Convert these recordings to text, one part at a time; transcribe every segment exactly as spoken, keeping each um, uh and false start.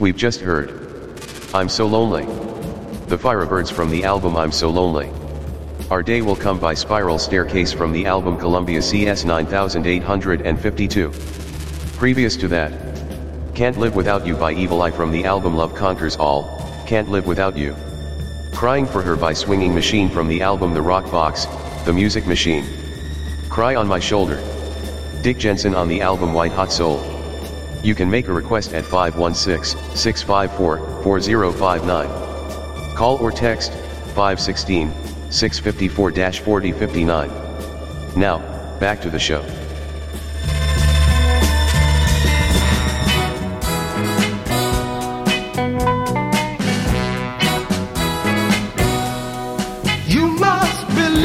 We've just heard I'm So Lonely, the Firebirds from the album I'm So Lonely. Our Day Will Come by Spiral Staircase from the album Columbia C S nine eight five two. Previous to that, Can't Live Without You by Evil Eye from the album Love Conquers All, Can't Live Without You. Crying for Her by Swinging Machine from the album The Rock Box, The Music Machine. Cry on My Shoulder. Dick Jensen on the album White Hot Soul. You can make a request at five one six, six five four, four zero five nine. Call or text five one six, six five four, four zero five nine. Now, back to the show. You must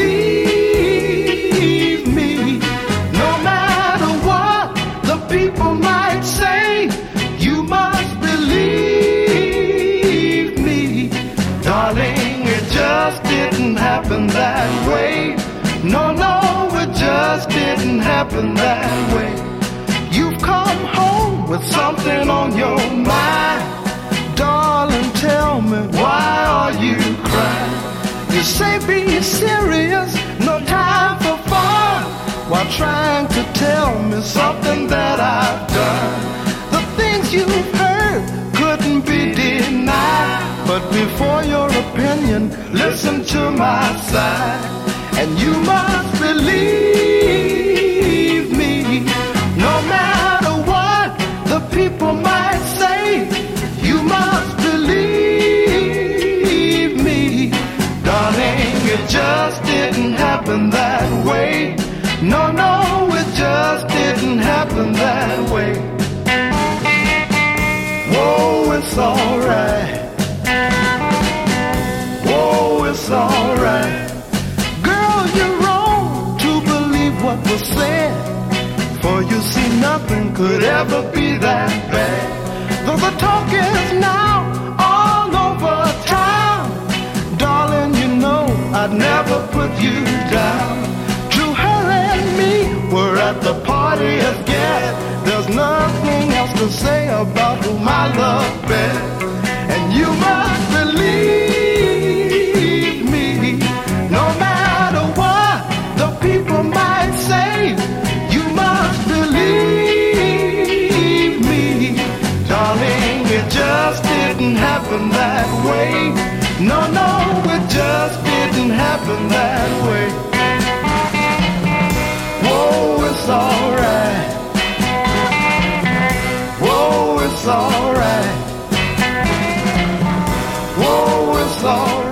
believe me, no matter what the people might say. You must believe me, darling, it just didn't happen that way. No, no, it just didn't happen that way. You've come home with something on your mind. Darling, tell me, why are you crying? You say be serious, no time for fun, while trying to tell me something that I've done. The things you've heard couldn't be denied, but before your opinion, listen to my side. And you must believe me, no matter what the people might say. You must believe me, darling, it just didn't happen that way. No, no, it just didn't happen that way. Whoa, it's alright. Whoa, it's alright. Girl, you're wrong to believe what was said, for you see nothing could ever be that bad. Though the talk is now all over town, darling, you know I'd never put you down. To her and me, we're at the party again. There's nothing else to say about whom I love best. And you must believe me, no matter what the people might say. You must believe me, darling, it just didn't happen that way. No, no, it just didn't happen that way. Whoa, it's alright. Whoa, it's alright. Whoa, it's alright.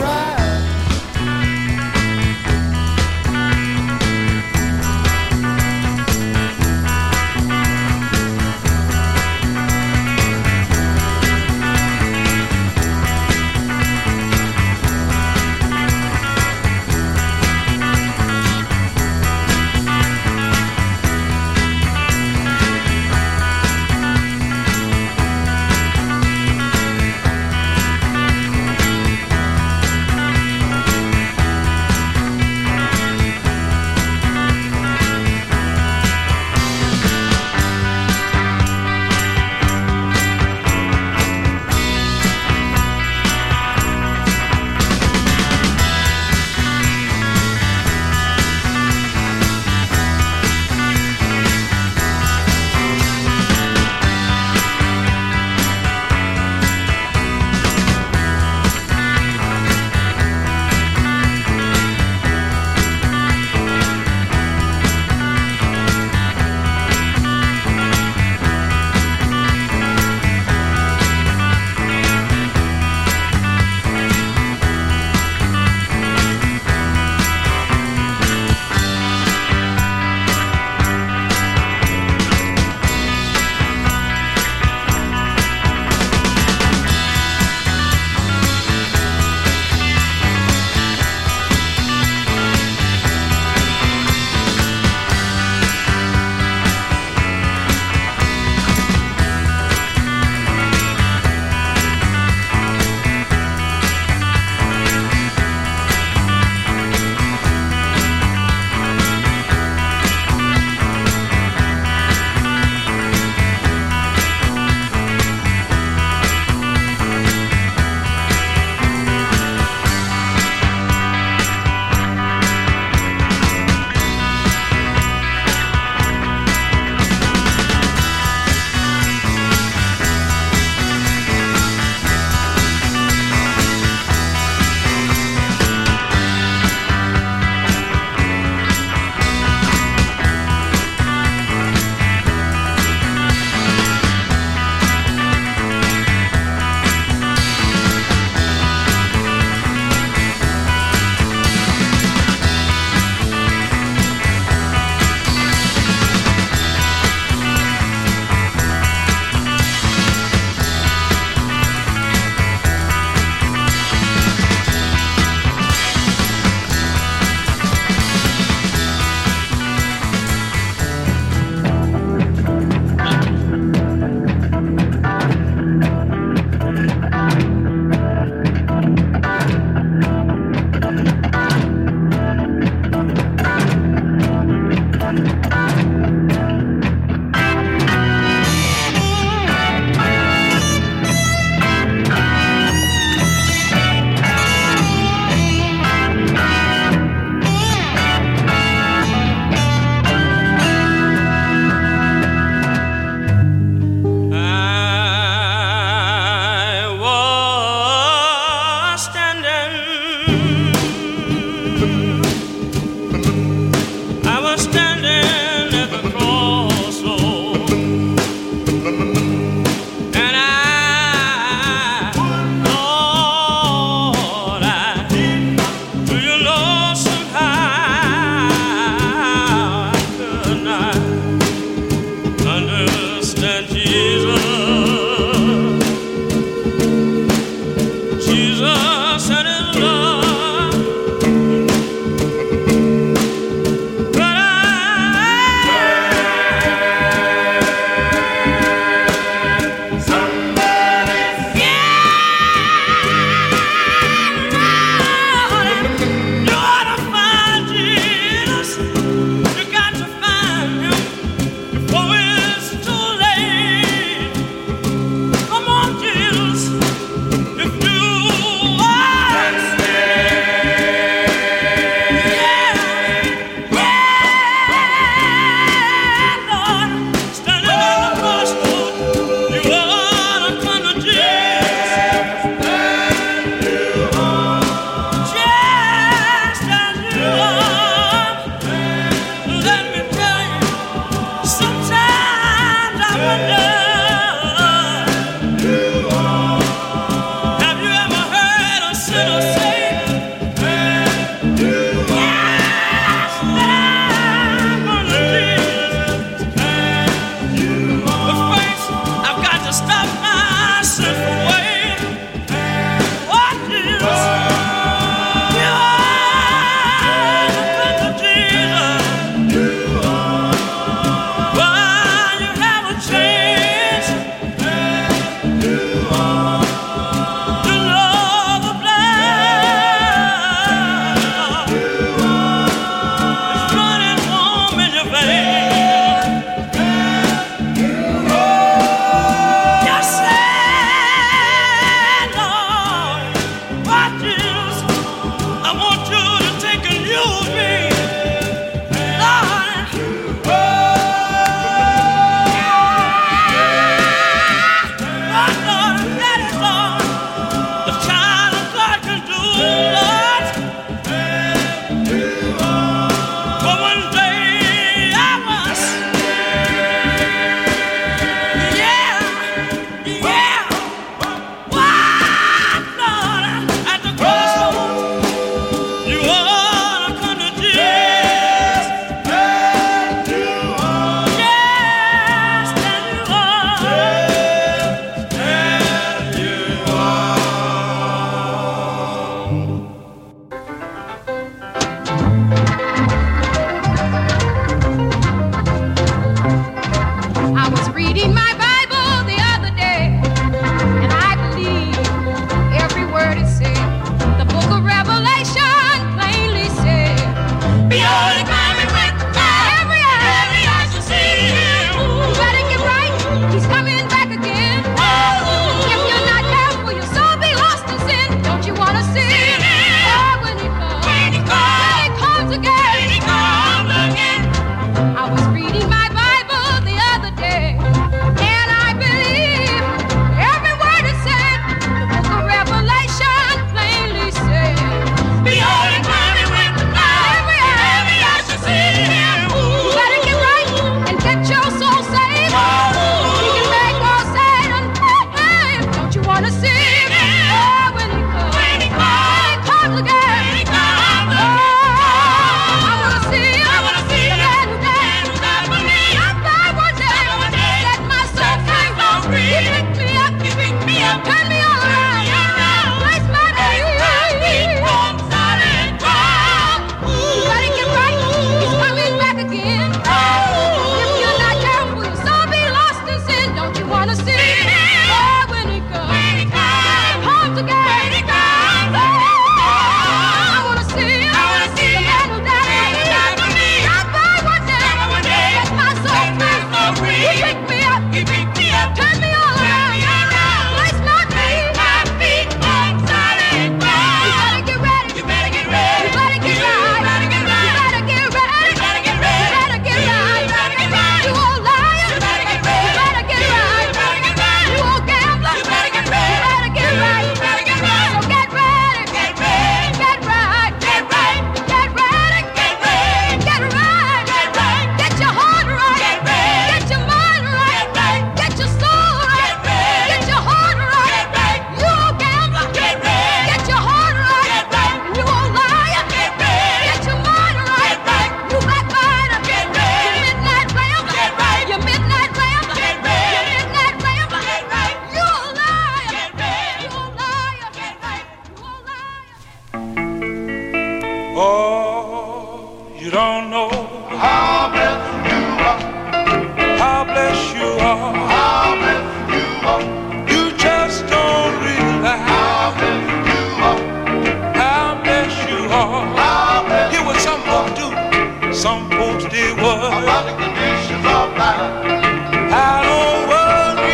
Oh, you don't know how blessed you are. How blessed you are. How blessed you are. You just don't realize how blessed you are. How blessed you are. How blessed. Hear what some folks do. Some folks did what? About the conditions of life. I don't worry.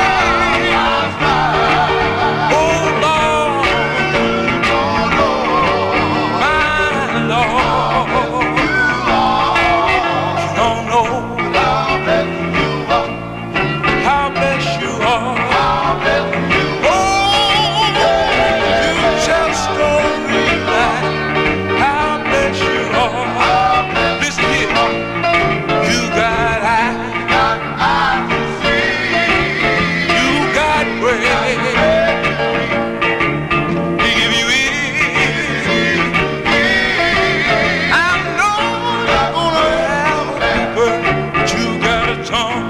Oh Lord, my Lord, you don't know how blessed you are. Oh, you just don't realize how blessed you are. Listen here, you got eyes, you got bread, He give you ears. I know you're gonna have a word, but you got a tongue.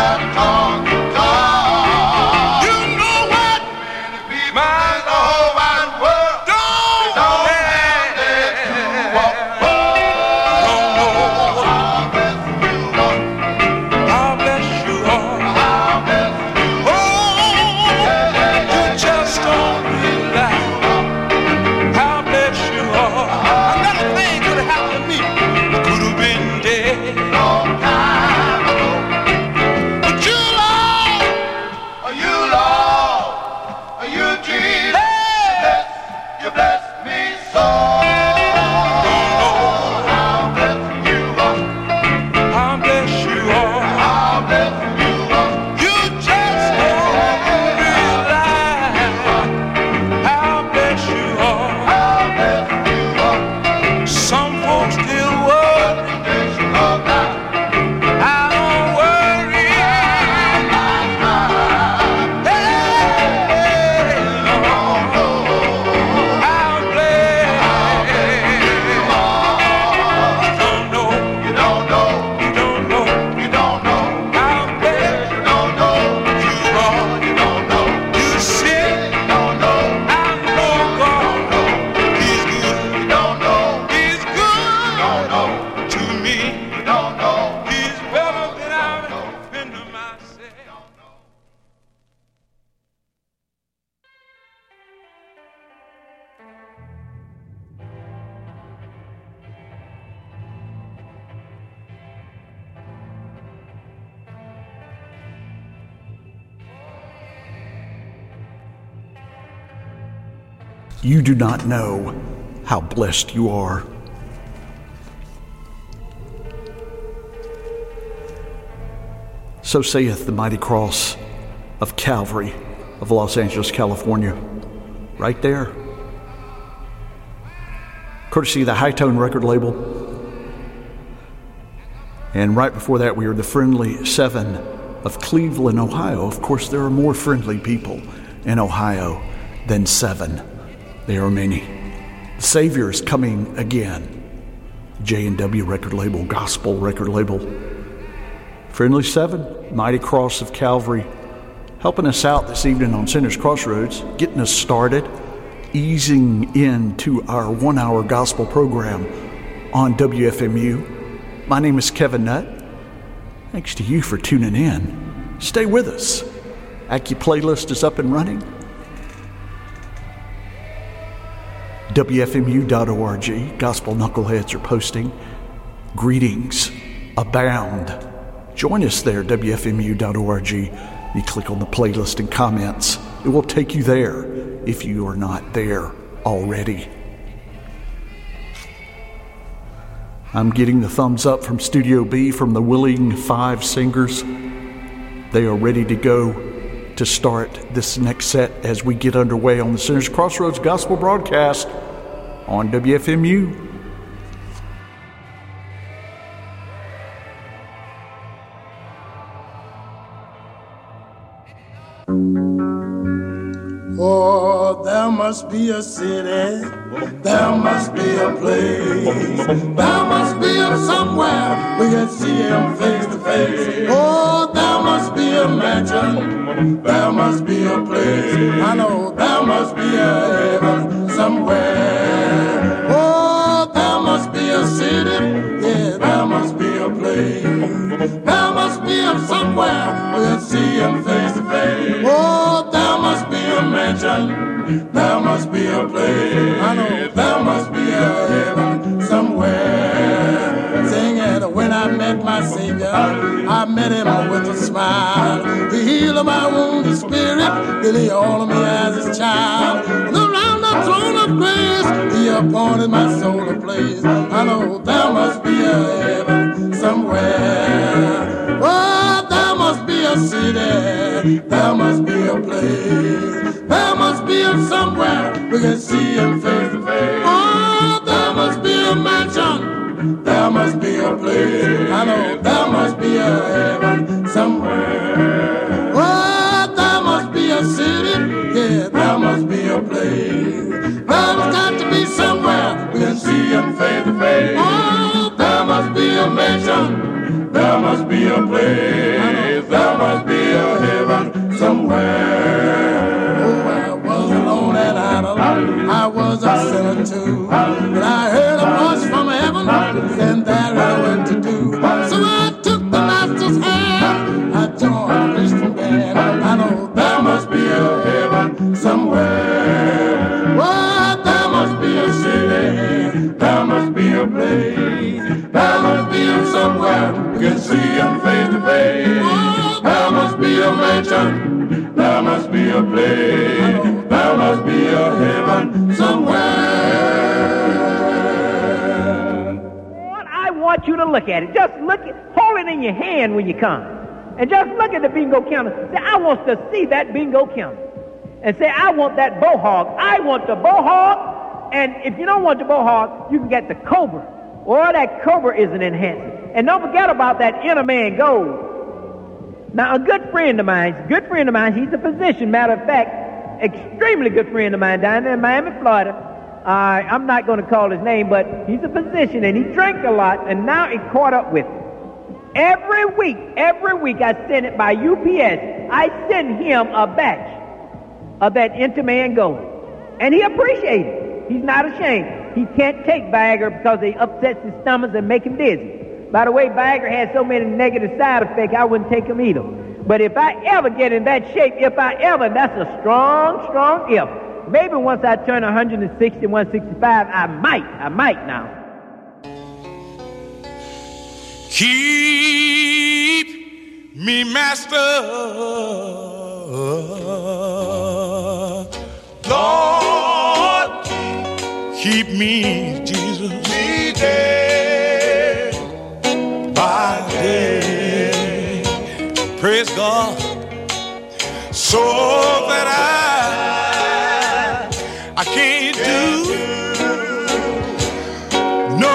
You know what? My whole wide world don't have. Don't know how blessed you are. Oh, you just don't realize how blessed you are. Another thing could have happened to me. I could have been dead long time ago. But you, Lord, are you Lord, are you Jesus? You bless me so. Don't know how blessed you are. How blessed you are. How blessed you are. You just don't realize how blessed you are. How blessed you are. Some folks still worry. I don't worry. Hey, Lord, how blessed. You don't know. You don't know. You don't know. You don't know how blessed. You don't know. You are. You don't know. You see. You don't know. I know God. He's good. You don't know. He's good. You don't know. To me. You don't know. He's better than I've been to myself. You do not know how blessed you are. So saith the mighty cross of Calvary of Los Angeles, California. Right there. Courtesy of the High Tone record label. And right before that, we are the Friendly Seven of Cleveland, Ohio. Of course, there are more friendly people in Ohio than seven. There are many. The Savior is coming again. J and W record label, gospel record label. Friendly Seven, Mighty Cross of Calvary, helping us out this evening on Sinners Crossroads, getting us started, easing into our one-hour gospel program on W F M U. My name is Kevin Nutt. Thanks to you for tuning in. Stay with us. Acu playlist is up and running. W F M U dot org. Gospel Knuckleheads are posting. Greetings abound. Join us there, W F M U dot org. You click on the playlist and comments. It will take you there if you are not there already. I'm getting the thumbs up from Studio B from the Willing Five Singers. They are ready to go to start this next set as we get underway on the Sinners Crossroads Gospel broadcast on W F M U. Oh, there must be a city, there must be a place, there must be a somewhere we can see him face to face. Oh, there must be a mansion, there must be a place, I know there must be a heaven somewhere. Oh, there somewhere we can see him face to face. Oh, there must be a mansion, there must be a place. I know there must be a heaven somewhere. Sing it. When I met my Savior, I met him with a smile. He healed my wounded spirit, he all of me as his child. And around the throne of grace, he appointed my soul a place. I know there must be a heaven somewhere. Oh, there must be a city, there must be a place. There must be a somewhere we can see him face to face. Oh, there must be a mansion, there must be a place. I know there must be a heaven somewhere. Oh, there must be a city, yeah, there must be a place. There's got to be somewhere we can see him face to face. Oh, there must be a mansion, there must be a place. There must be a heaven somewhere. Oh, I was alone and idle, I was a sinner too. But I heard a voice from heaven, and there I went to do. So I took the master's hand, I joined a Christian band. I know there must be a heaven somewhere. Oh, there must be a city, there must be a place. There must be a somewhere we can see him face to face. Oh, there must be a mansion, there must be a place. There must be a heaven somewhere. I want you to look at it. Just look at, hold it in your hand when you come. And just look at the bingo counter. Say, I want to see that bingo counter. And say, I want that Bohawk. I want the Bohawk. And if you don't want the Bohawk, you can get the Cobra. Or that Cobra is an enhancer. And don't forget about that Inner Man Gold. Now, a good friend of mine, good friend of mine, he's a physician, matter of fact, extremely good friend of mine down there in Miami, Florida. Uh, I'm not going to call his name, but he's a physician, and he drank a lot, and now it caught up with him. Every week, every week I send it by U P S. I send him a batch of that Inner Man Gold. And he appreciates it. He's not ashamed. He can't take Viagra because it upsets his stomach and make him dizzy. By the way, Viagra has so many negative side effects, I wouldn't take him either. But if I ever get in that shape, if I ever, that's a strong, strong if. Maybe once I turn one sixty, one sixty-five, I might, I might now. Keep me, Master, Lord, keep me, Jesus, me day by day. Praise God, so that I I can't do no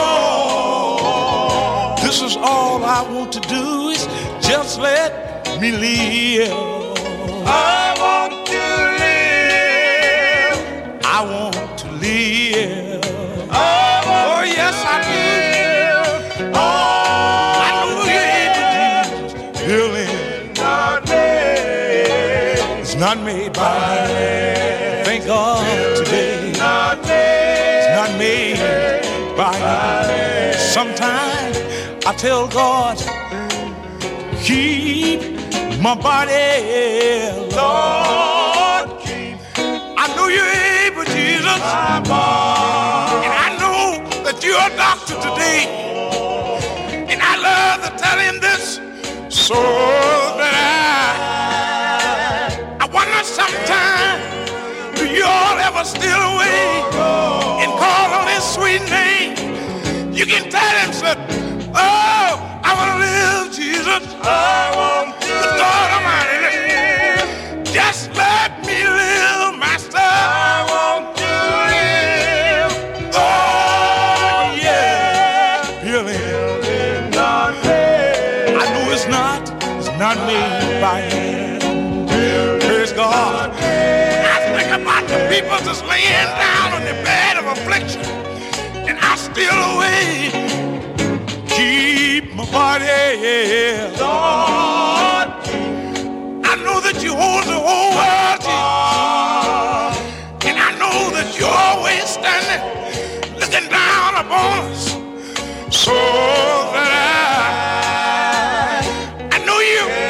wrong. This is all I want to do is just let me live. I want to live. I want to live. I want oh yes, I do. Oh, I know you're able to healing. Not made. It's not made by man. Thank God today. It's not made by you. Sometimes I tell God, keep my body, Lord. Keep. I know you're able, Jesus. My body. And I know that you're a doctor today. And I love to tell him this so that I, I wonder sometimes, do you all ever steal away and call on his sweet name? You can tell him, son, oh, I want to live, Jesus. I want to live. Lord Almighty, just let me live, Master. I want to live. Oh, yeah. Healing not made. I know it's not. It's not made by him. Praise God. I think about the people just laying down on the bed of affliction, and I steal away. Keep my body, Lord. I know that you hold the whole world, Jesus. And I know that you're always standing, looking down upon us, so that I, I know you.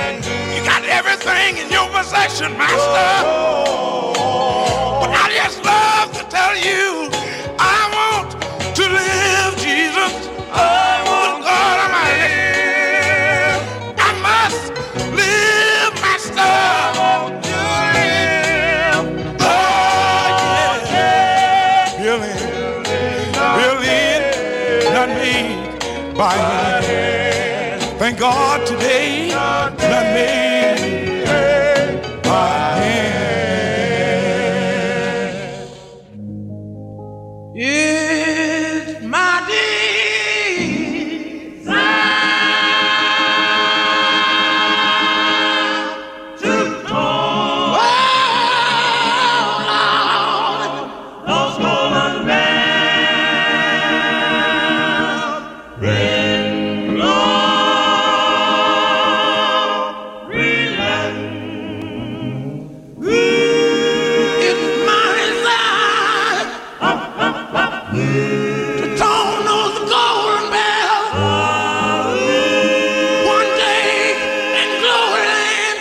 salvation, Master. But I just love to tell you, I want to live, Jesus. I want God Almighty. I must live, Master. I want to live. Oh, yeah. Really, really, not me, by hand. Thank God today, not me. It's my desire to know, oh Lord, those golden bells ring glory land. It's my desire to tone those golden bells one day in glory land.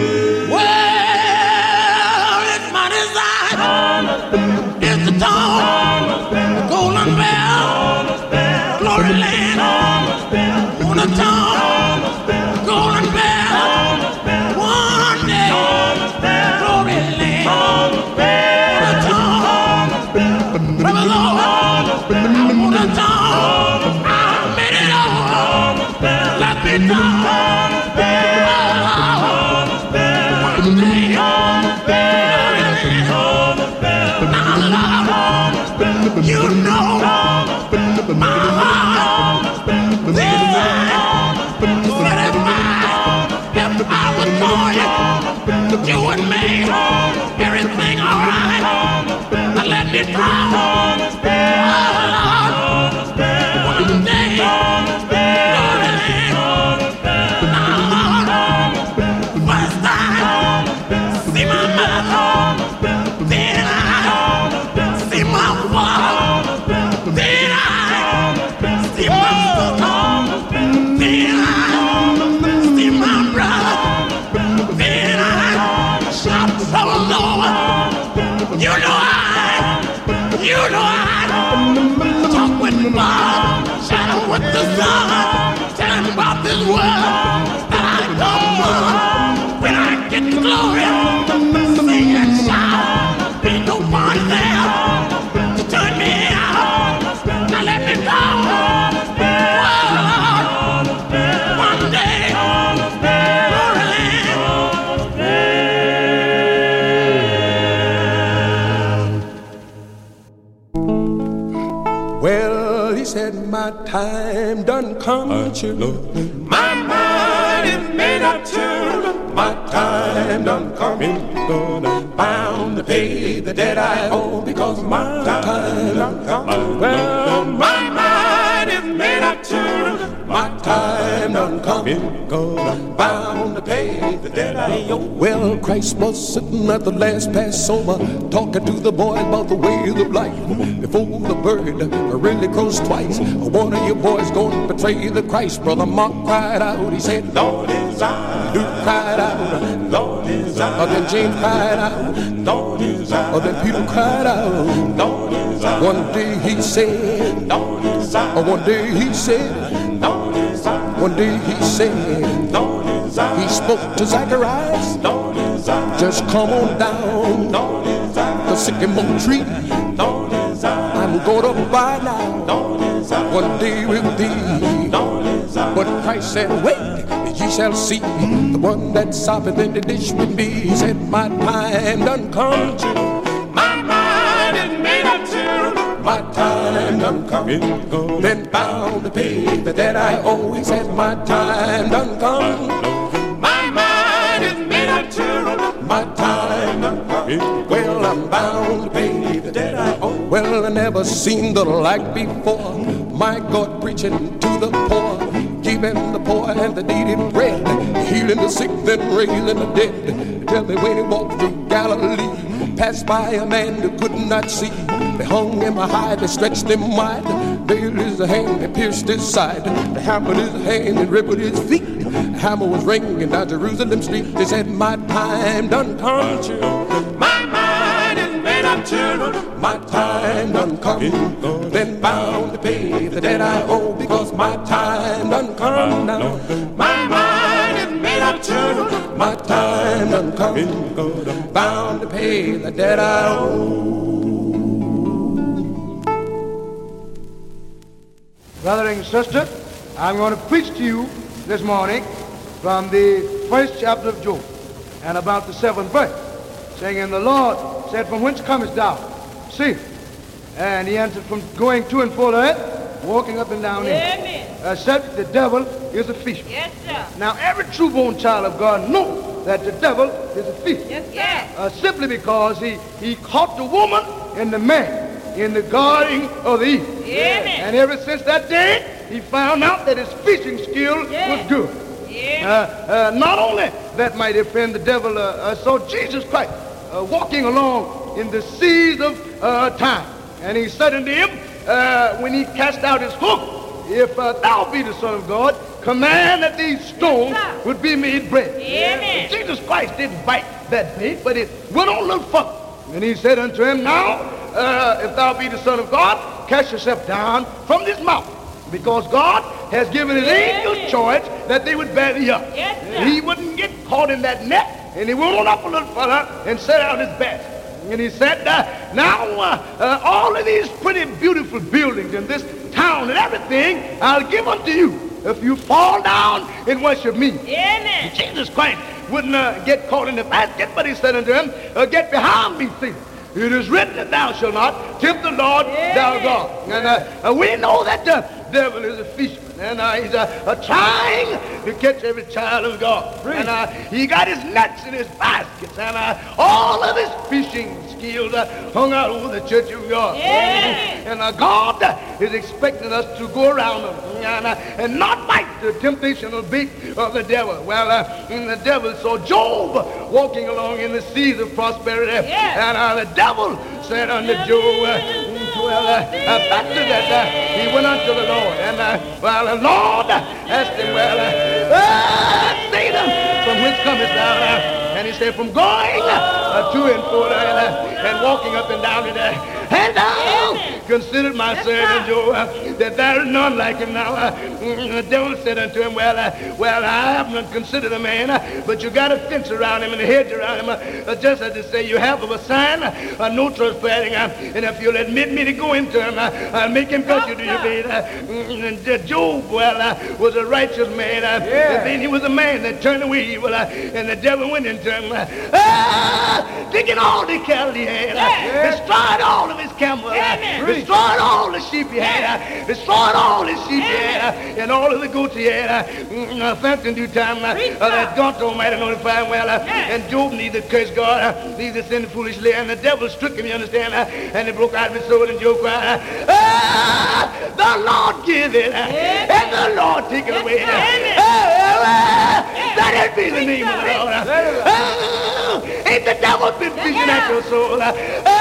Well, it's my desire is to tone the golden bells, glory land. Wanna tone the golden bells one day, glory land. Wanna tone, brother Lord. I wanna talk, I made it all. Let me talk. One day, now Lord, you know my heart. Then satisfied if I was for you, you and me, everything alright. Now let me talk. You know I, you know I talk with Bob, shadow with the sun, tell him about this world that I don't want. When I get the glory, sing and shout, ain't nobody there to turn me out. Now let me go. Whoa, one day, glory land. Well, he said, my time done come to. My mind is made up to. My time done come. Bound to pay the debt I owe because my time done come. Well, my mind is made up to. My time done come. Bound to pay the debt I owe. Well, Christ was sitting at the last Passover, talking to the boys about the way of life. Before the bird really crows twice, one of you boys gonna betray the Christ. Brother Mark cried out, he said, Lord is I. Luke cried out, Lord is I. Oh, then James cried out, Lord is I. Oh, then Peter cried out, Lord is I. One day he said, Lord is I. Oh, one day he said, Lord is I. One day he said, Lord is I. He spoke to Zacharias, Lord is I. Just come on down, Lord is I. The sycamore tree, Lord is I. I'm gonna buy now, Lord is I. One day with thee, Lord is I. But Christ said, wait, ye shall see the one that soppeth in the dish with me. He said, my time done come to. My mind is made up to. My time done come. Then bound to pay the debt I owe. He said, my time done come. My mind is made up to. My time done come. Well, I'm bound to pay the debt I owe. Well, I never seen the like before. My God preaching to the poor, giving the poor and the needy bread, healing the sick and raising the dead. Tell me when he walked through Galilee, passed by a man who could not see. They hung him high, they stretched him wide, nailed his hand and pierced his side. They hammered his hand and rippled his feet. The hammer was ringing down Jerusalem street. They said, my time done come, children. My mind is made up, children. My time done come. Been bound to pay the debt I owe because my time done come now. My mind is made up, children. My time done come. Bound to pay the debt I owe. Brother and sister, I'm going to preach to you this morning from the first chapter of Job and about the seventh verse, saying, and the Lord said, from whence comest thou? See. And he answered, from going to and fro the earth, walking up and down in it. Uh, said, the devil is a fisherman. Yes, sir. Now, every true-born child of God knows that the devil is a fisherman. Yes, sir. Uh, simply because he, he caught the woman and the man in the garden of the Eden. Amen. And ever since that day, he found out that his fishing skill Yeah. was good. Yeah. Uh, uh, not only that, my dear friend, the devil uh, uh, saw Jesus Christ uh, walking along in the seas of uh, time. And he said unto him, uh, when he cast out his hook, if uh, thou be the Son of God, command that these stones Yes, would be made bread. Amen. Jesus Christ didn't bite that bait, but it went on a little further. And he said unto him, now, uh, if thou be the Son of God, cast yourself down from this mountain, because God has given his Amen. angels charge that they would bear thee up. Yes, sir. And he wouldn't get caught in that net, and he went on up a little further and set out his best. And he said, uh, now, uh, uh, all of these pretty beautiful buildings in this town and everything, I'll give unto you if you fall down and worship me. Amen. Jesus Christ wouldn't uh, get caught in the basket, but he said unto him, uh, get behind me, Satan. It is written that thou shalt not tempt the Lord Yeah. thou God. And uh, uh, we know that the devil is a fisherman. And uh, he's uh, uh, trying to catch every child of God. And uh, he got his nets in his baskets. And uh, all of his fishing skills uh, hung out over the church of God. Yeah. And uh, God uh, is expecting us to go around them and, uh, and not bite the temptation of bait of the devil. Well, uh, and the devil saw Job walking along in the seas of prosperity. Yeah. And uh, the devil said unto Job, uh, well, uh, uh, back to that, uh, he went unto the Lord. And uh, well, the Lord asked him, well, uh, ah, Satan, from whence comest thou? Uh, and he said, from going uh, to and fro uh, and walking up and down in there. And thou considered my servant Job, uh, that there is none like him now. Uh, the devil said unto him, well, uh, well, I have not considered a man, uh, but you got a fence around him and a hedge around him, uh, uh, just as to say you have of a sign, uh, no trespassing, uh, and if you'll admit me to go into him, uh, I'll make him cut you to your bed. Uh, and uh, Job, well, uh, was a righteous man, uh, Yeah. and then he was a man that turned away evil, uh, and the devil went into him, uh, ah, taking all the cattle he had, uh, destroyed all of his camels, uh, Amen. destroyed all the sheep he had, uh, destroyed all the sheep he had, uh, and all of the goats he had. Uh, mm, uh, thanks in due time uh, uh, that God Almighty notified him well, uh, and Job neither cursed God, uh, neither sinned foolishly, and the devil struck him, you understand, uh, and he broke out of his soul, and Job cried, uh, ah, the Lord give it, uh, and the Lord take it away. Uh, Amen. uh, uh, that it be the name of the Lord. Uh, uh, ain't the devil been fishing at your soul? Uh,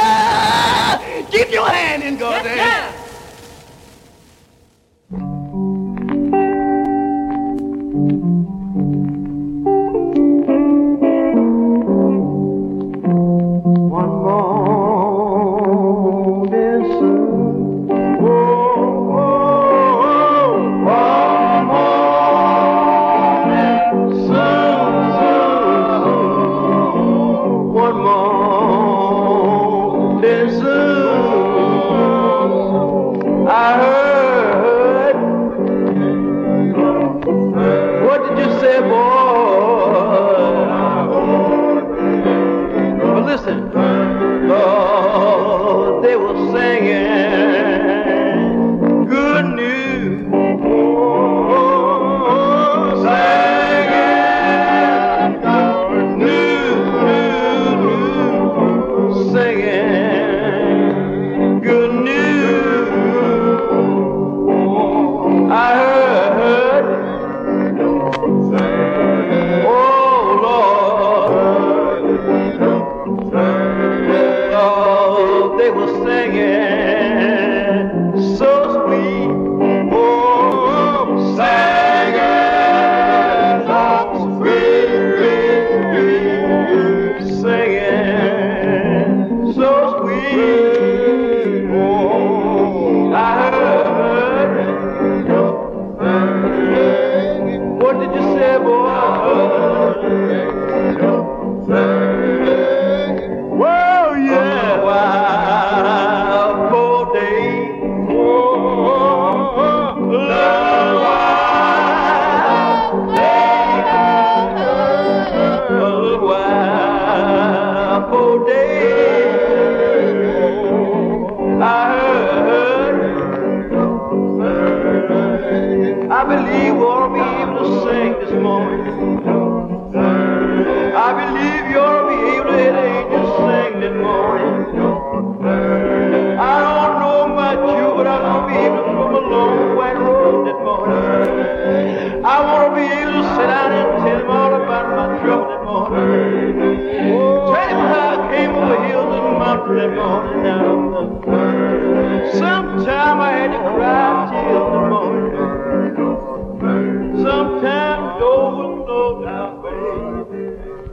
uh, keep your hand in God's hand. One more day soon. Whoa, whoa, one more soon, soon, soon. One more day soon. morning. I believe you'll be able to hear the angels sing this morning. I don't know about you, but I'm going to be able to come along the white road this morning. I want to be able to sit down and tell him all about my trouble this morning. Tell him how I came over hills and mountains this morning. Now, sometime I had to cry tears this morning. Sometimes goes no down, baby.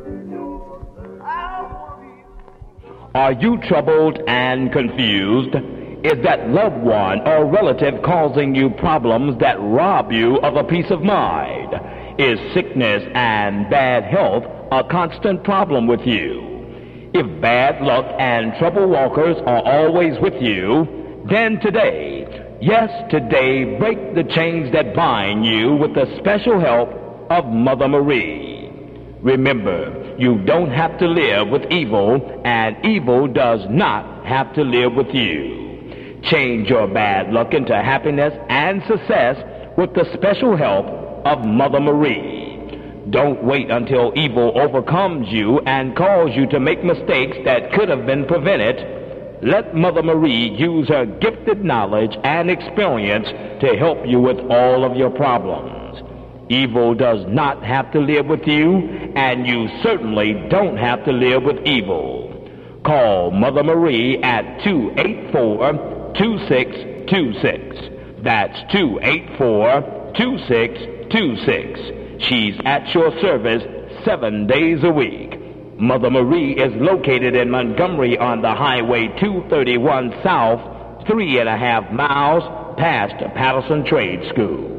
Are you troubled and confused? Is that loved one or relative causing you problems that rob you of a peace of mind? Is sickness and bad health a constant problem with you? If bad luck and trouble walkers are always with you, then today, yes, today, break the chains that bind you with the special help of Mother Marie. Remember, you don't have to live with evil, and evil does not have to live with you. Change your bad luck into happiness and success with the special help of Mother Marie. Don't wait until evil overcomes you and cause you to make mistakes that could have been prevented. Let Mother Marie use her gifted knowledge and experience to help you with all of your problems. Evil does not have to live with you, and you certainly don't have to live with evil. Call Mother Marie at two eight four, two six two six. That's two eight four, two six two six. She's at your service seven days a week. Mother Marie is located in Montgomery on the Highway two thirty-one South, three and a half miles past Patterson Trade School.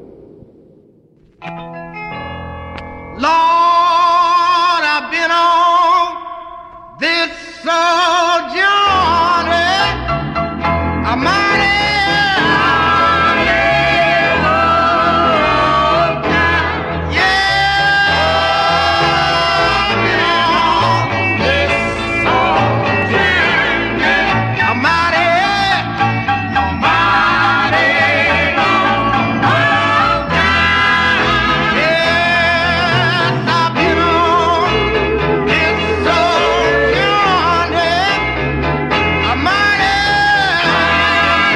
Lord, I've been on this soul journey, a mighty long time. Yeah, I've been on this soul journey, a mighty, a mighty long time. Yeah. I've been on this soul journey, a mighty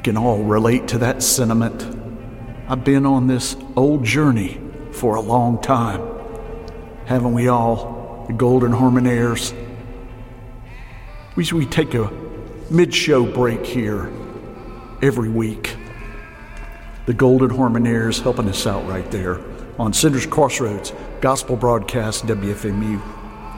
can all relate to that sentiment. I've been on this old journey for a long time. Haven't we all, the Golden Harmonaires? We we take a mid-show break here every week. The Golden Harmonaires helping us out right there on Center's Crossroads, Gospel Broadcast, W F M U.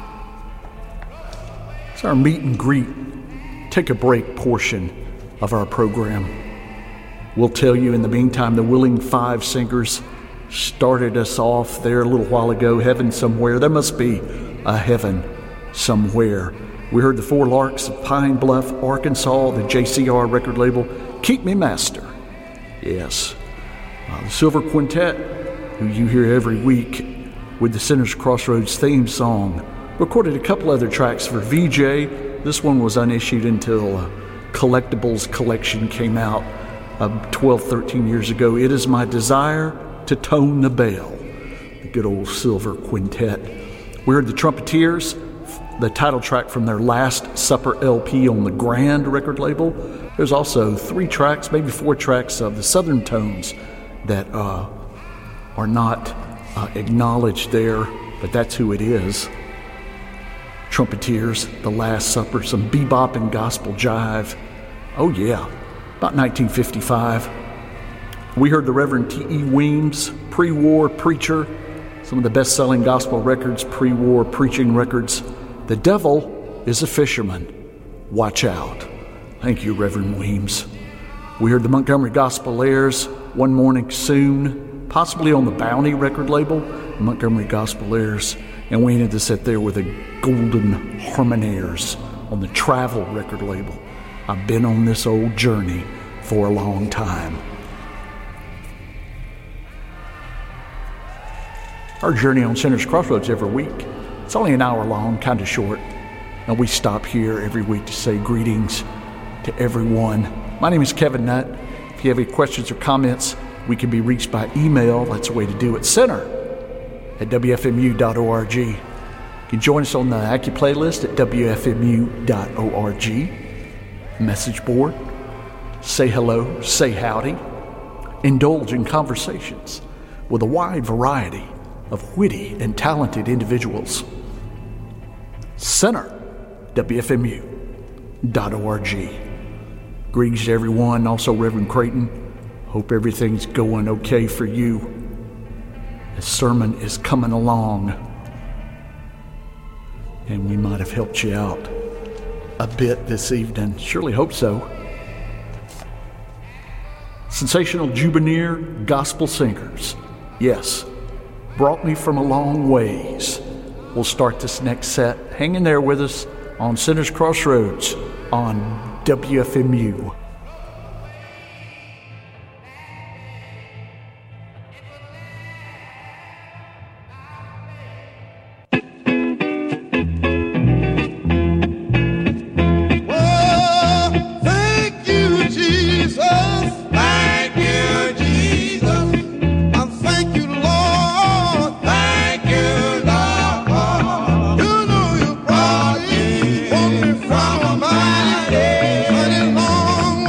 It's our meet and greet, take a break portion of our program. We'll tell you in the meantime, the Willing Five Singers started us off there a little while ago, Heaven Somewhere. There must be a heaven somewhere. We heard the Four Larks of Pine Bluff, Arkansas, the J C R record label, Keep Me Master. Yes. Uh, the Silver Quintet, who you hear every week with the Center's Crossroads theme song, recorded a couple other tracks for V J. This one was unissued until uh, Collectibles Collection came out uh, twelve, thirteen years ago. It Is My Desire to Tone the Bell, the good old Silver Quintet. We heard the Trumpeteers, the title track from their Last Supper L P on the Grand record label. There's also three tracks, maybe four tracks of the Southern Tones that uh, are not uh, acknowledged there, but that's who it is. Trumpeteers, The Last Supper, some bebop and gospel jive. Oh yeah, about nineteen fifty-five. We heard the Reverend T E Weems, Pre-War Preacher, some of the best-selling gospel records, pre-war preaching records. The Devil is a Fisherman. Watch out. Thank you, Reverend Weems. We heard the Montgomery Gospelaires, One Morning Soon, possibly on the Bounty record label, the Montgomery Gospelaires. And we ended to sit there with the Golden Harmonaires on the Travel record label. I've been on this old journey for a long time. Our journey on Center's Crossroads every week, it's only an hour long, kind of short, and we stop here every week to say greetings to everyone. My name is Kevin Nutt. If you have any questions or comments, we can be reached by email. That's a way to do it. Center at W F M U dot org. You can join us on the Accu playlist at W F M U dot org. Message board. Say hello, say howdy. Indulge in conversations with a wide variety of witty and talented individuals. Center, W F M U dot org. Greetings to everyone, also Reverend Creighton. Hope everything's going okay for you. The sermon is coming along, and we might have helped you out a bit this evening. Surely hope so. Sensational Jubineer Gospel Singers. Yes. Brought me from a long ways. We'll start this next set. Hang in there with us on Center's Crossroads on W F M U. From a mighty day, but it's long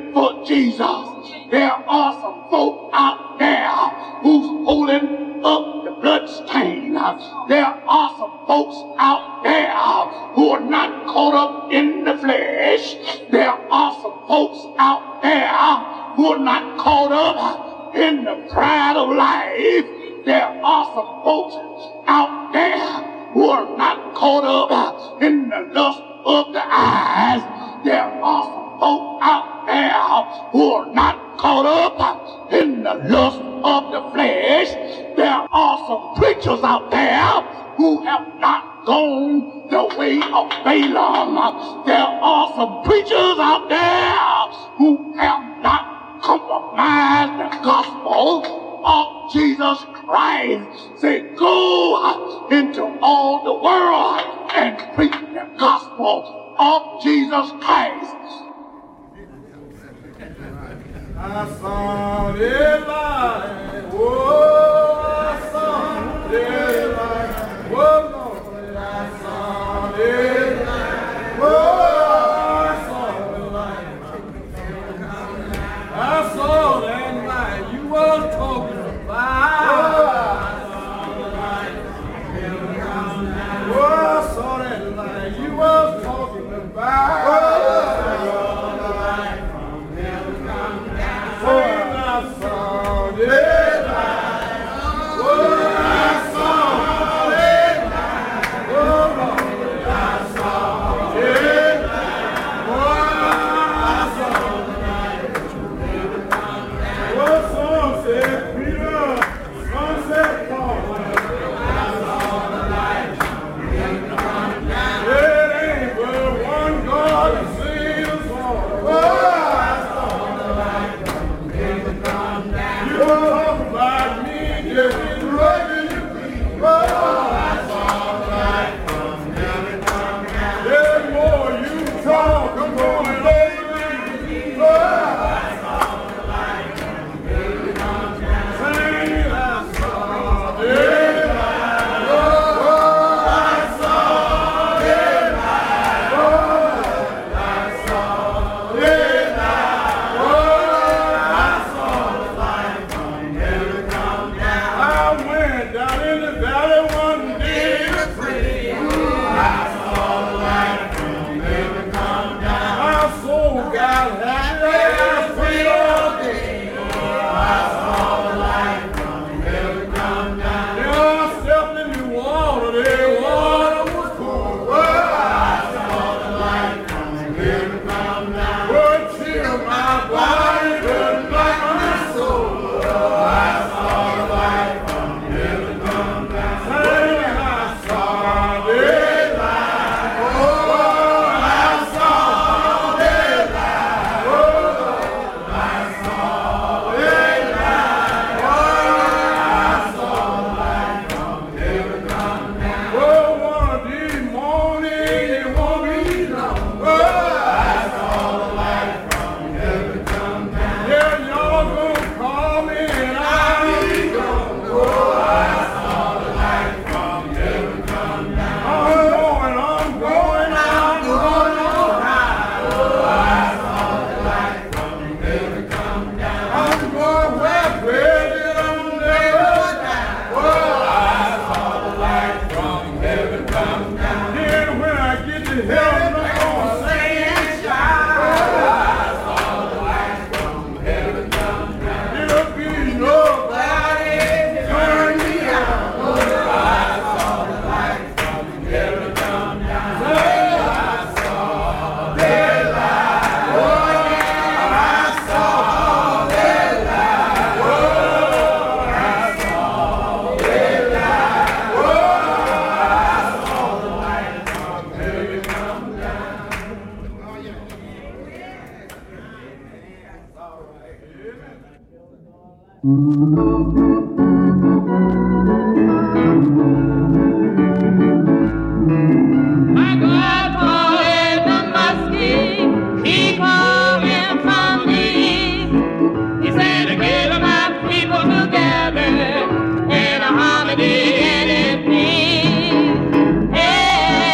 for Jesus. There are some folk out there who's holding up the blood stain. There are some folks out there who are not caught up in the flesh. There are some folks out there who are not caught up in the pride of life. There are some folks out there who are not caught up in the lust of the eyes. There are some folk out there who are not caught up in the lust of the flesh. There are some preachers out there who have not gone the way of Balaam. There are some preachers out there who have not compromised the gospel of Jesus Christ. Say, go into all the world and preach the gospel of Jesus Christ. I saw it light, whoa, I saw it light, whoa, Lord, I saw it light, whoa, I saw the light. I saw that light you were talking about. I saw the light, whoa, I saw that light you were talking about.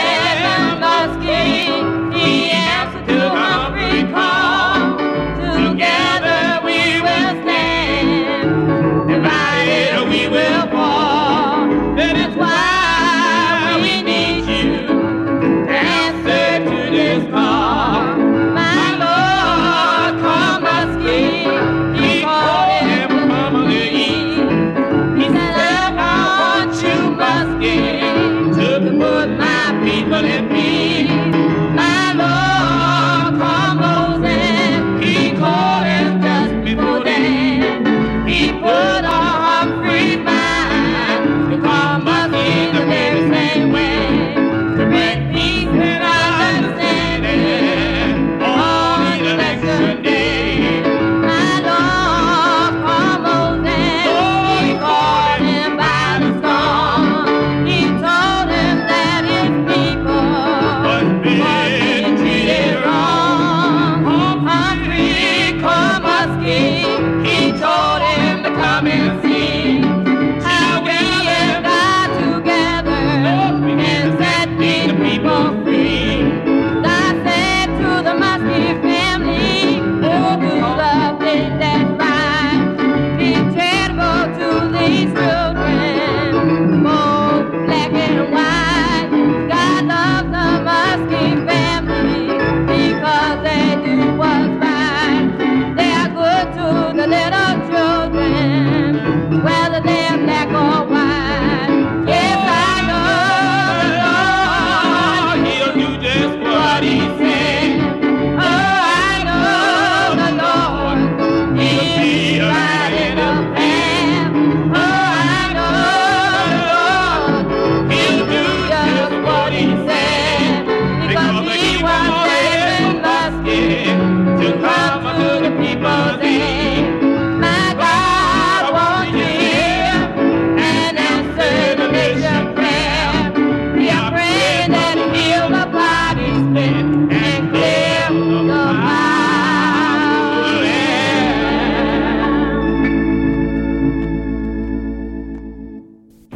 To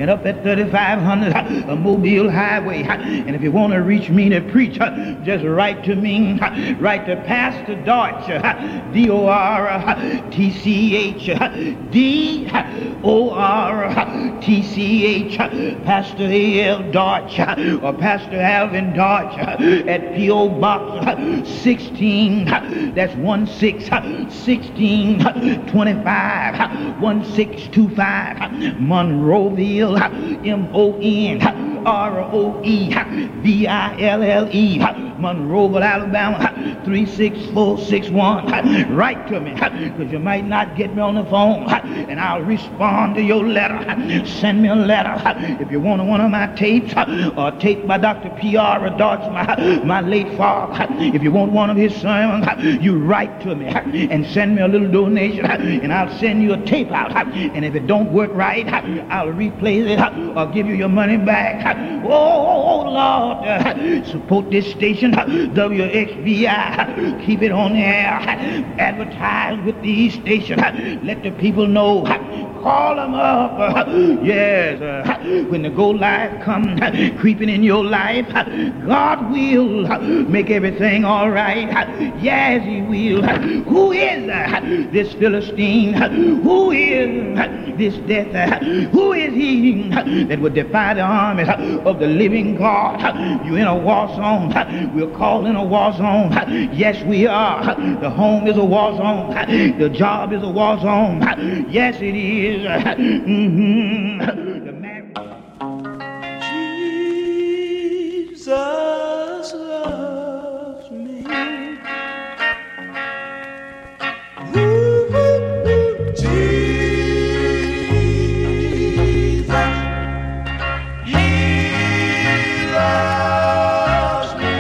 and up at thirty-five hundred uh, Mobile Highway. And if you want to reach me to preach, uh, just write to me. Uh, write to Pastor Deutsch, uh, D O R T C H, uh, D O R T C H, uh, Pastor A L Deutsch, uh, or Pastor Alvin Deutsch, uh, at P O Box uh, sixteen, uh, that's one six sixteen twenty-five, one six two five, Monroeville, M O N R O E V I L L E, Monroeville, Alabama, three six four six one. Write to me, because you might not get me on the phone, and I'll respond to your letter. Send me a letter. If you want one of my tapes, or tape by Doctor P R Deutsch, my, my late father, if you want one of his sermons, you write to me and send me a little donation, and I'll send you a tape out. And if it don't work right, I'll replace it or give you your money back. Oh, Lord, support this station, W X B I. Keep it on the air. Advertise with these stations. Let the people know. Call them up. Yes, when the go live comes creeping in your life, God will make everything all right. Yes, He will. Who is this Philistine? Who is this death? Who is he that would defy the armies of the living God? You in a war zone. We're called in a war zone. Yes, we are. The home is a war zone. The job is a war zone. Yes, it is. Mm-hmm. The marriage. Jesus loves me. Ooh, ooh, ooh. Jesus, He loves me.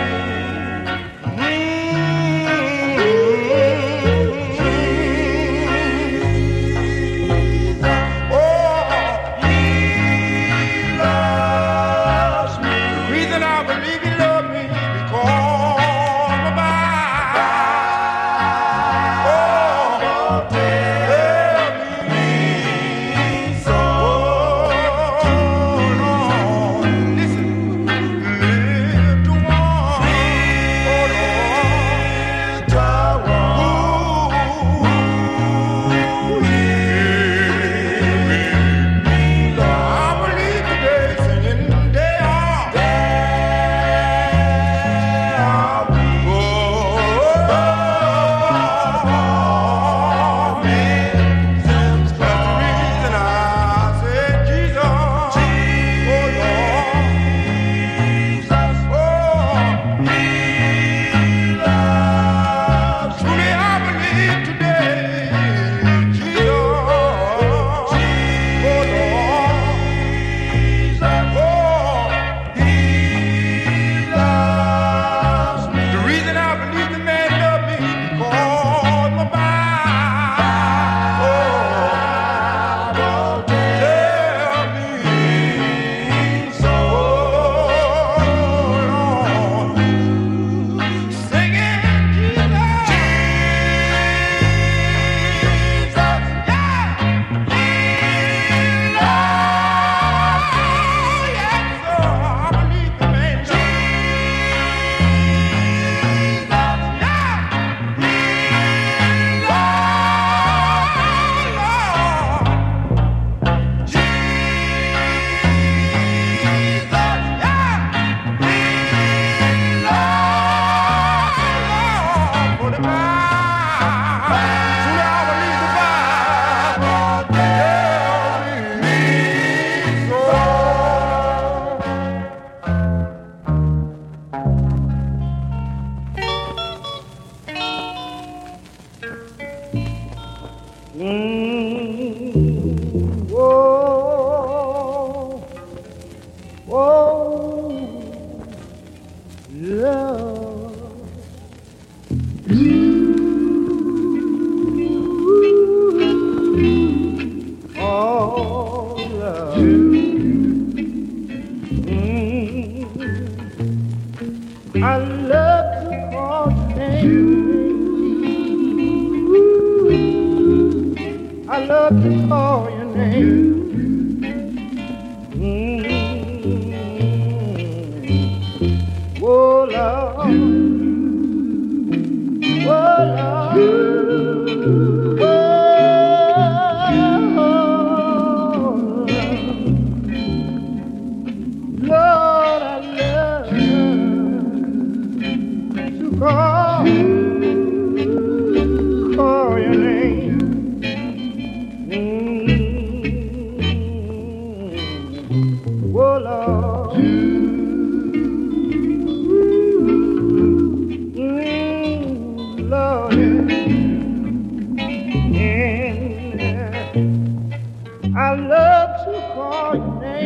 I love to call your name.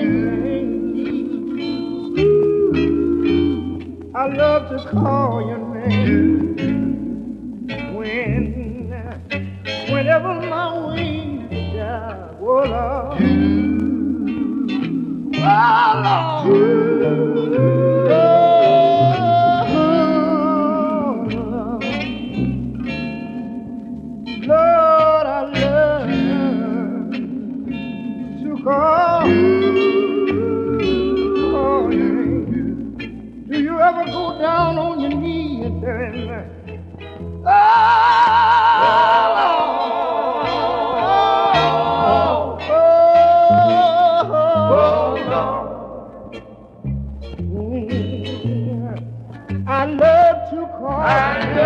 I love to call your name when, whenever my wings are down. Oh Lord, oh Lord, Lord, I love to call. Do you ever go down on your knees and tell him, oh, oh, oh, Lord. I love to call. I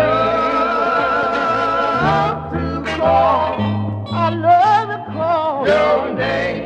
love to call. I love to call your name.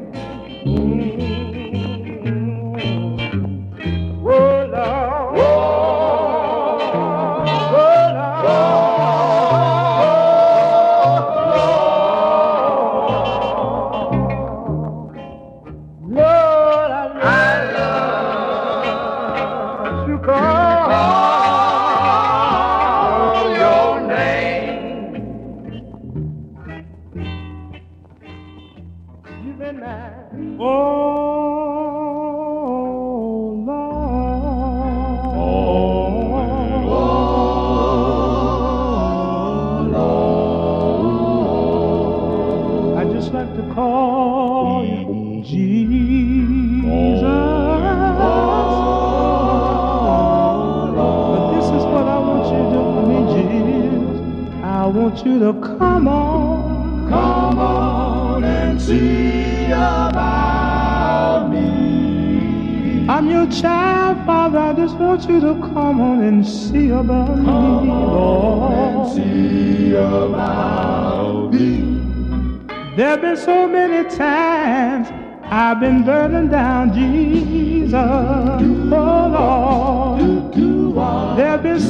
You to come on, come on and see about me. I'm your child, Father. I just want you to come on and see about me, Lord. And see about me. There've been so many times I've been burning down, Jesus. Oh Lord, there've been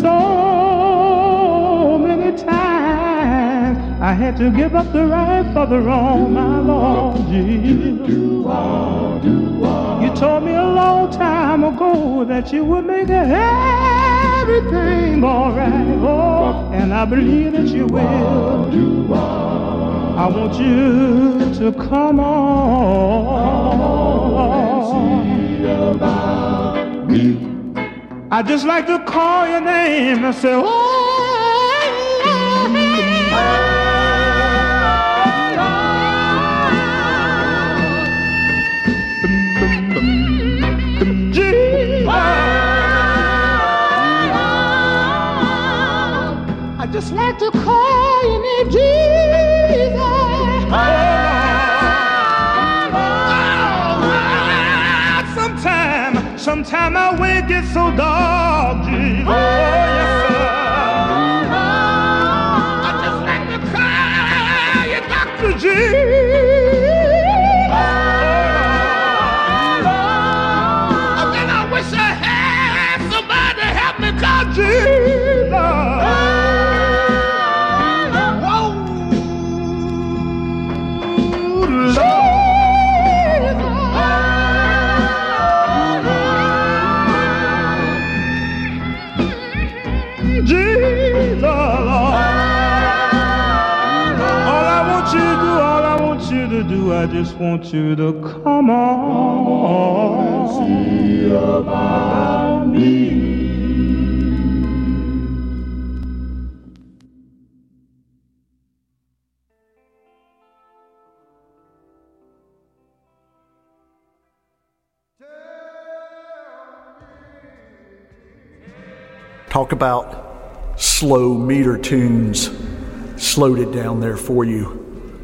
so many times I had to give up the right for the wrong, my Lord Jesus. You told me a long time ago that you would make everything all right. Oh, and I believe that you will. I want you to come on. I just like to call your name and say, oh, I just like to call your name, Jesus. Oh, sometime, sometime my way gets so dark, Jesus. Oh, yes, sir. I just like to call you Doctor Jesus. And then I wish I had somebody to help me call Jesus. I just want you to come on and see about me. Talk about slow meter tunes. Slowed it down there for you.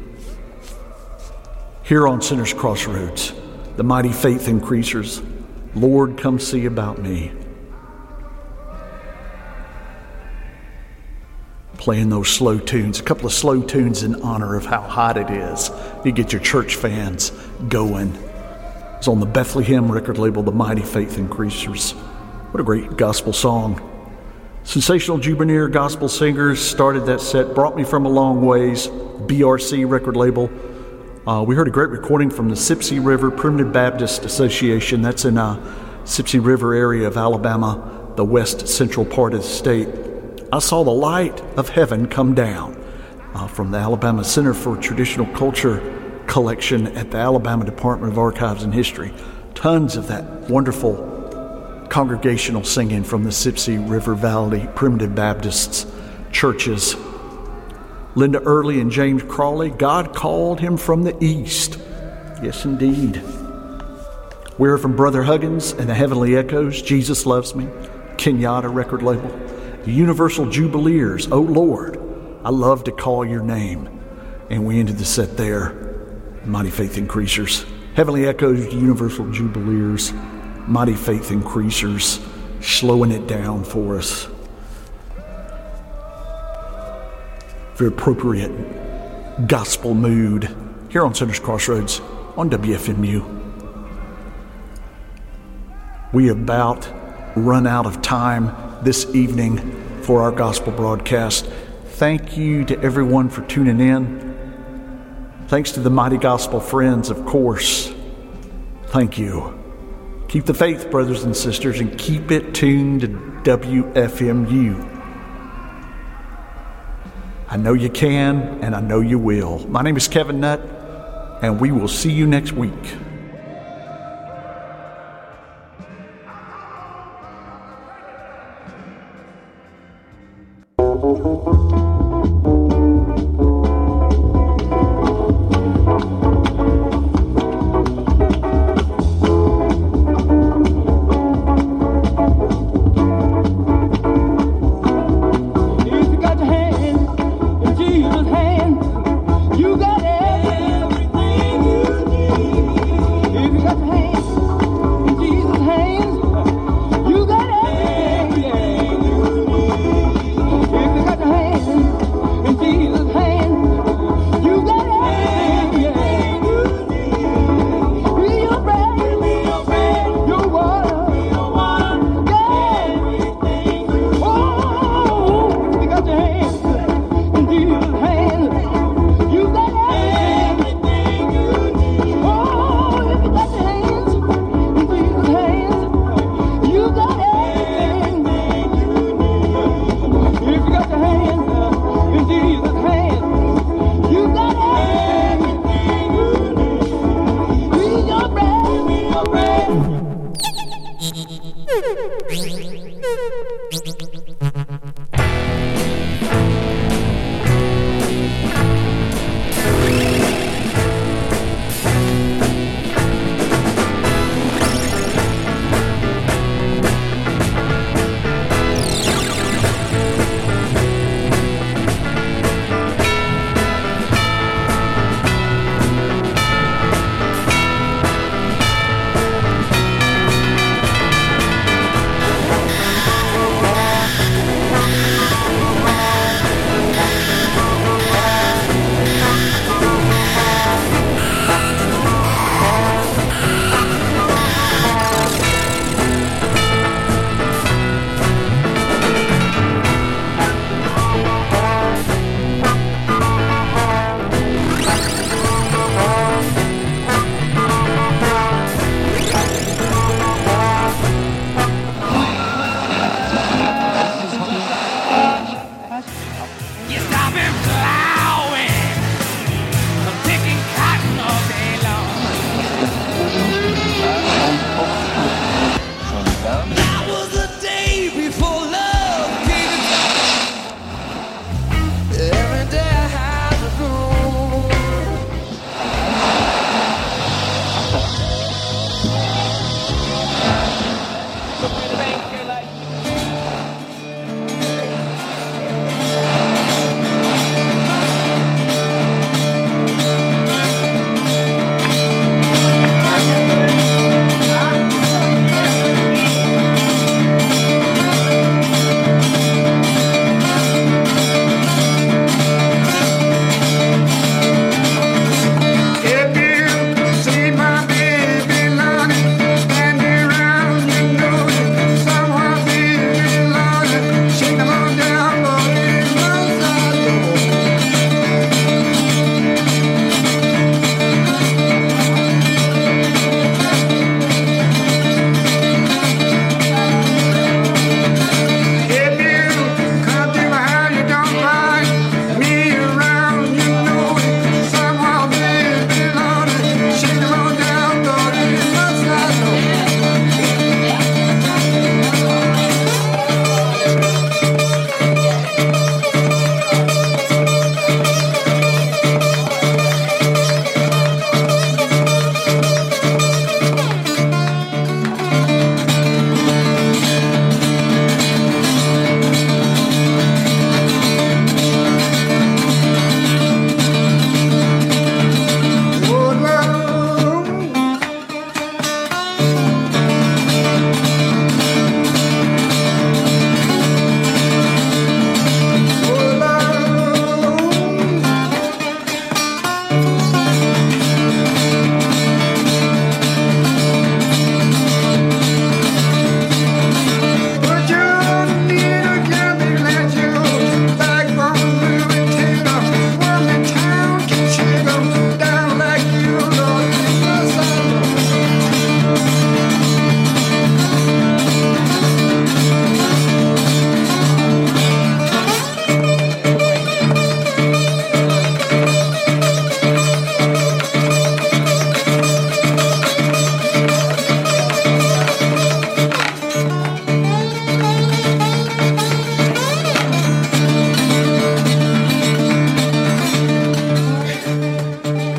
Here on Sinner's Crossroads, the mighty faith increasers. Lord, come see about me. Playing those slow tunes, a couple of slow tunes in honor of how hot it is. You get your church fans going. It's on the Bethlehem record label, the mighty faith increasers. What a great gospel song. Sensational Jubineer gospel singers started that set, Brought Me From a Long Ways, B R C record label. Uh, we heard a great recording from the Sipsey River Primitive Baptist Association. That's in uh, Sipsey River area of Alabama, the west central part of the state. I saw the light of heaven come down uh, from the Alabama Center for Traditional Culture collection at the Alabama Department of Archives and History. Tons of that wonderful congregational singing from the Sipsey River Valley Primitive Baptists churches. Linda Early and James Crawley, God called him from the east. Yes, indeed. We're from Brother Huggins and the Heavenly Echoes, Jesus Loves Me, Kenyatta record label. The Universal Jubileers, Oh Lord, I love to call your name. And we ended the set there, Mighty Faith Increasers. Heavenly Echoes, Universal Jubileers, Mighty Faith Increasers, slowing it down for us. Very appropriate gospel mood here on Center's Crossroads on W F M U. We about run out of time this evening for our gospel broadcast. Thank you to everyone for tuning in. Thanks to the Mighty Gospel Friends, of course. Thank you. Keep the faith, brothers and sisters, and keep it tuned to W F M U. I know you can, and I know you will. My name is Kevin Nutt, and we will see you next week. You got everything you need.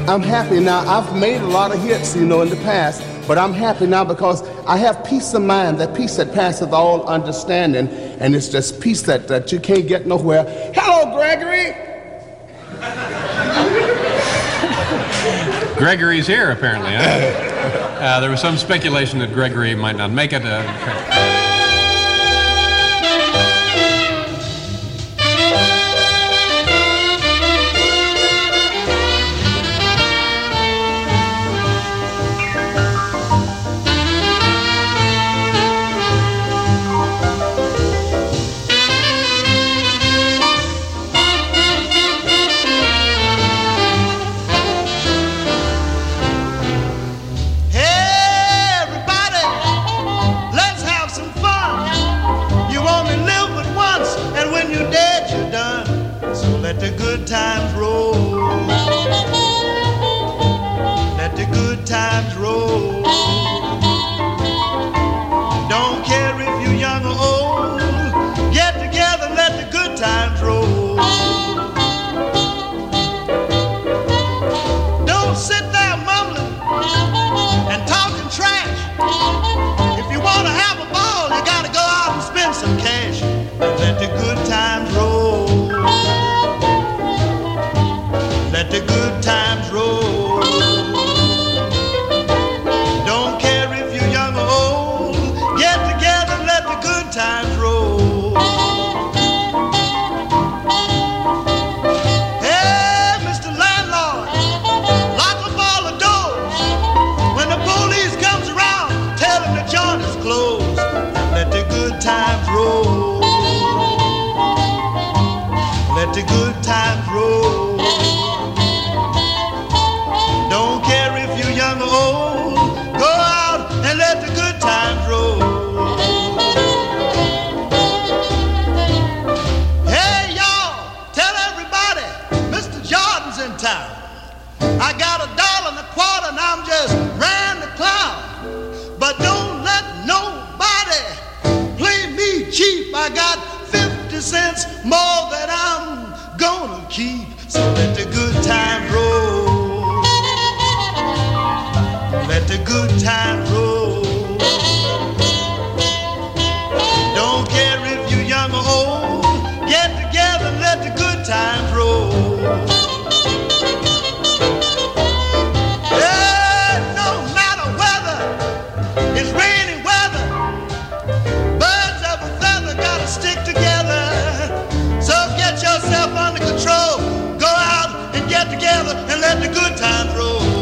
I'm happy now. I've made a lot of hits, you know, in the past, but I'm happy now because I have peace of mind, that peace that passeth all understanding, and it's just peace that, that you can't get nowhere. Hello, Gregory! Gregory's here, apparently, huh? Uh, there was some speculation that Gregory might not make it. Uh, let the good times roll. Let the good times roll. Don't care if you're young or old. Get together, let the good times roll. Don't sit there mumbling and talking trash. If you want to have a ball, you got to go out and spend some cash. Let the good times roll. Let the good times roll. Don't care if you're young or old. Get together, let the good times roll. Hey, Mister Landlord, lock up all the doors. When the police comes around, tell them the joint is closed. Let the good times roll. Let the good times roll. Don't care if you're young or old. Go out and let the good times roll. Hey, y'all, tell everybody Mister Jordan's in town. I got a dollar and a quarter and I'm just ran the clown. But don't let nobody play me cheap. I got fifty cents more that I'm gonna keep. So let the good times roll. Let the good times roll. Don't care if you're young or old. Get together, let the good times roll. Yeah, no matter whether it's rainy weather, birds of a feather gotta stick together. So get yourself under control. Go out and get together and let the good times roll.